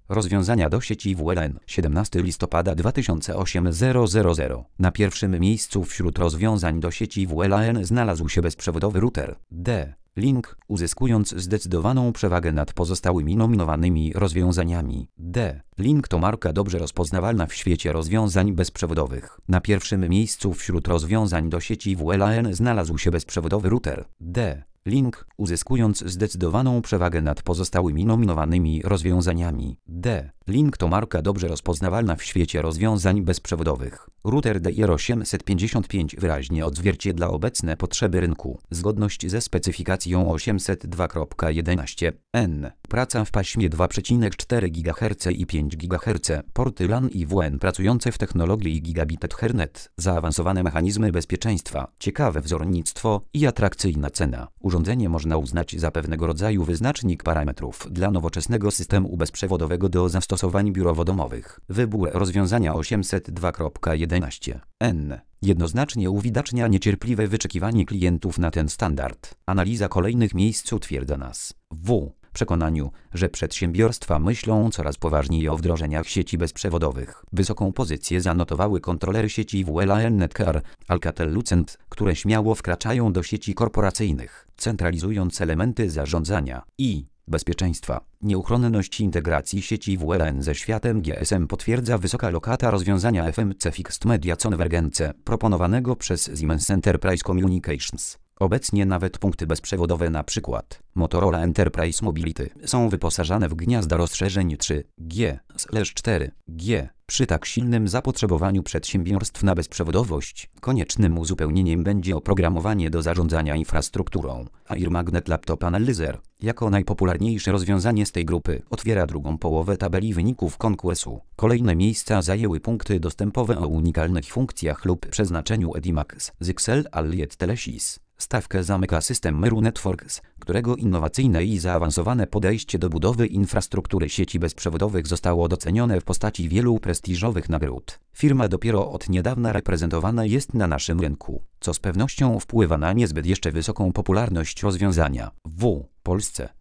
Rozwiązania do sieci WLAN 17 listopada 2008 Na pierwszym miejscu wśród rozwiązań do sieci WLAN znalazł się bezprzewodowy router D-Link, uzyskując zdecydowaną przewagę nad pozostałymi nominowanymi rozwiązaniami. D-Link to marka dobrze rozpoznawalna w świecie rozwiązań bezprzewodowych. Na pierwszym miejscu wśród rozwiązań do sieci WLAN znalazł się bezprzewodowy router D-Link, uzyskując zdecydowaną przewagę nad pozostałymi nominowanymi rozwiązaniami. D-Link to marka dobrze rozpoznawalna w świecie rozwiązań bezprzewodowych. Router DR855 wyraźnie odzwierciedla obecne potrzeby rynku. Zgodność ze specyfikacją 802.11n. Praca w paśmie 2,4 GHz i 5 GHz. Porty LAN i WLAN pracujące w technologii Gigabit Ethernet. Zaawansowane mechanizmy bezpieczeństwa. Ciekawe wzornictwo i atrakcyjna cena. Urządzenie można uznać za pewnego rodzaju wyznacznik parametrów dla nowoczesnego systemu bezprzewodowego do zastosowań biurowo-domowych. Wybór rozwiązania 802.11n jednoznacznie uwidacznia niecierpliwe wyczekiwanie klientów na ten standard. Analiza kolejnych miejsc utwierdza nas w przekonaniu, że przedsiębiorstwa myślą coraz poważniej o wdrożeniach sieci bezprzewodowych. Wysoką pozycję zanotowały kontrolery sieci WLAN Netcar, Alcatel-Lucent, które śmiało wkraczają do sieci korporacyjnych, centralizując elementy zarządzania i bezpieczeństwa. Nieuchronność integracji sieci WLAN ze światem GSM potwierdza wysoka lokata rozwiązania FMC Fixed Media Convergence proponowanego przez Siemens Enterprise Communications. Obecnie nawet punkty bezprzewodowe np. Motorola Enterprise Mobility są wyposażane w gniazda rozszerzeń 3G/4G. Przy tak silnym zapotrzebowaniu przedsiębiorstw na bezprzewodowość, koniecznym uzupełnieniem będzie oprogramowanie do zarządzania infrastrukturą. Air Magnet Laptop Analyzer, jako najpopularniejsze rozwiązanie z tej grupy, otwiera drugą połowę tabeli wyników konkursu. Kolejne miejsca zajęły punkty dostępowe o unikalnych funkcjach lub przeznaczeniu Edimax, Zyxel Allied Telesys. Stawkę zamyka system Meru Networks, którego innowacyjne i zaawansowane podejście do budowy infrastruktury sieci bezprzewodowych zostało docenione w postaci wielu prestiżowych nagród. Firma dopiero od niedawna reprezentowana jest na naszym rynku, co z pewnością wpływa na niezbyt jeszcze wysoką popularność rozwiązania w Polsce.